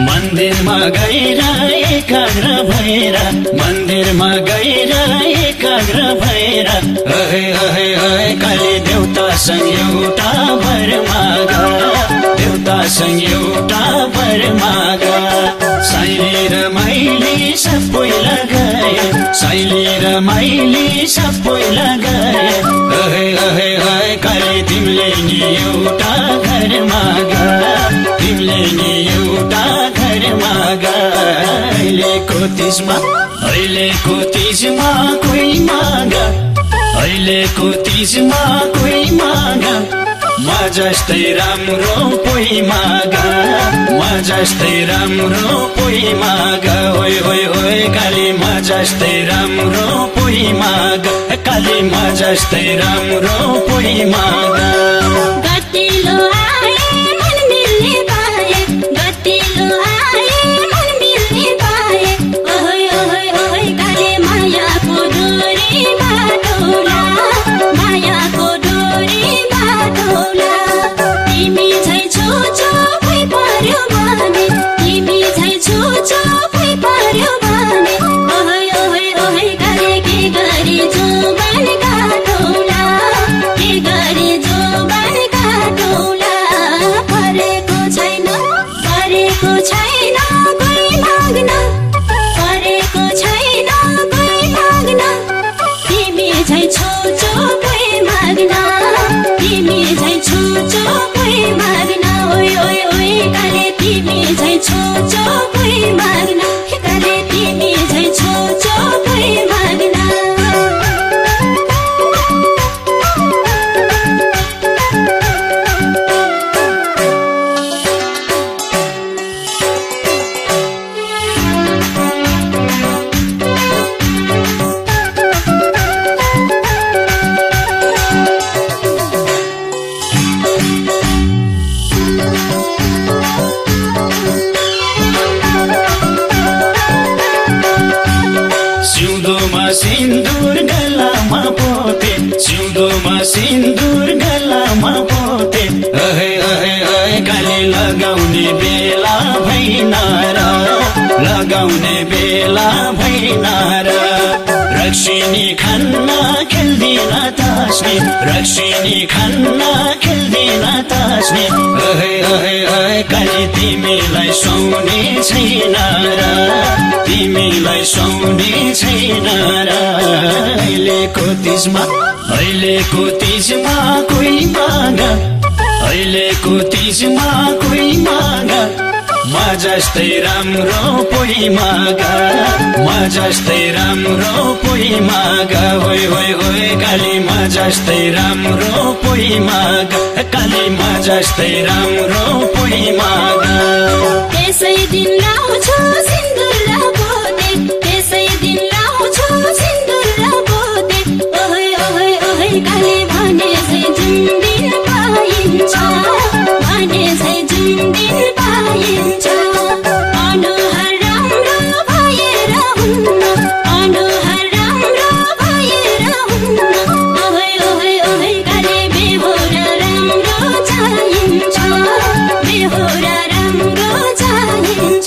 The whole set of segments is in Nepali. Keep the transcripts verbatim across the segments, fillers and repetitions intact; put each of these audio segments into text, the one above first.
मन्दिरमा गएर एकाग्र भएर मन्दिरमा गएर एकाग्र भएर अहे अहे अहे काली देउतासँग एउटा वर माग देउतासँग एउटा वर माग साइली र मैले सबै लगाए साइली र मैले सबै लगाए अहे अहे अहे काली तिमीले नि एउटा घर माग तिमीले नि एउटा घर माग अहिलेको तिजमा अहिलेको तिजमा कोही माग अहिलेको तिजमा कोही माग म जस्तै राम्रो कोही माग म जस्तै राम्रो कोही माग ओइ ओइ ओइ काली म जस्तै राम्रो कोही माग काली म जस्तै राम्रो कोही माग गतिलो आए मन मिल्ने पाए गतिलो आए मन मिल्ने पाए ओइ ओइ ओइ काली मायाको डोरी बाटोला मायाको डोरी बाटोला तिमी झै छुछो भइ पर्यो भने तिमी झै छुछो भइ पर्यो भने ओइ ओइ ओइ काली के गरी जुबान काटौला के गरी जुबान काटौला परेको छैन परेको छैन कोही माग्न परेको छैन कोही माग्न तिमी झै छुछो कोही माग्न तिमी झै छुछो कोही माग्न ओइ ओइ ओइ काले तिमी झै छुछो कोही माग्न काले तिमी झै छुछो कोही माग्न सिउँदोमा सिन्दुर गलामा पोते सिउँदोमा सिन्दुर गलामा पोते अहे अहे अहे काली लगाउने बेला भइन र लगाउने बेला भइन र रक्सिनी खन्ना खेल्दिन तास्ने रक्सिनी खन्ना खेल्दिन तास्ने अहे अहे अहे काली तिमीलाई सुने छैन र तिमीलाई सुने छैन र अहिलेको तिजमा अहिलेको तिजमा कोही माग अहिलेको तिजमा कोही माग म जस्तै राम्रो कोही माग म जस्तै राम्रो कोही माग ओइ ओइ ओइ काली म जस्तै राम्रो कोही माग काली म जस्तै राम्रो कोही माग त्यसै दिन लाउँछु सिन्दुर पोते त्यसै दिन लाउँछु सिन्दुर पोते ओइ ओइ ओइ काली भने चाहिँ जुन दिन पाइन्छ भने चाहिँ जुन दिन पाइन्छ अनुहार राम्रो भएर हुन्न अनुहार राम्रो भएर हुन्न ओइ ओइ ओइ काली बेहोरा राम्रो चाहिन्छ बेहोरा राम्रो चाहिन्छ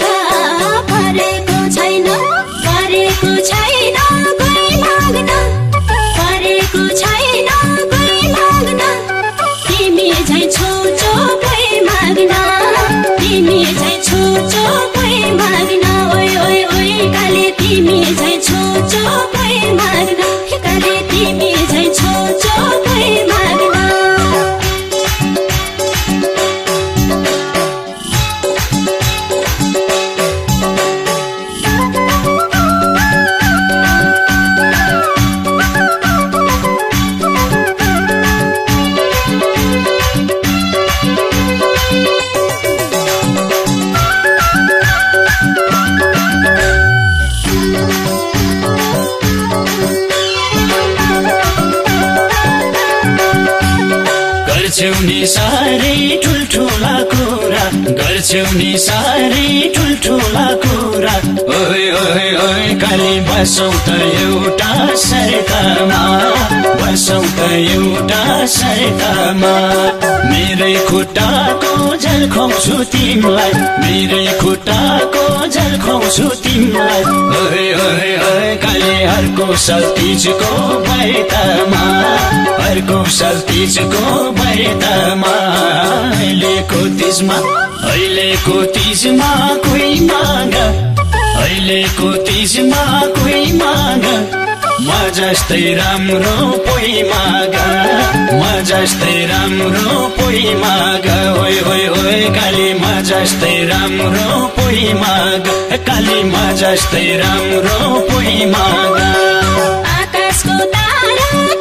परेको छैन परेको छैन कोही माग्न परेको छैन कोही माग्न तिमी झै छुछो कोही माग्न तिमी झै छुछो कोही माग्न ओइ ओइ ओइ काले तिमी झै छुछो कोही माग्न काले तिमी झै छुछो कोही माग्न गर्छौ नि साह्रै ठुल्ठुला कुरा गर्छौ नि साह्रै ठुल्ठुला कुरा ओइ ओइ ओइ काली बसौ त एउटा सरकामा बसौ त एउटा सरकामा मेरै खुट्टाको झल खुवाउँछु तिमीलाई मेरै खुट्टा पाउँछु तिमीलाई ओए ओए ओए काली अर्को साल तीजको बैतमा अर्को साल तीजको बैतमा अहिलेको तीजमा अहिलेको तीजमा कोही माग अहिलेको तीजमा कोही माग म जस्तै राम्रो पोइ माग म जस्तै राम्रो पोइ माग ओए ओए ओए काली म जस्तै राम्रो पोइ माग काली म जस्तै राम्रो पोइ माग आकाशको तारा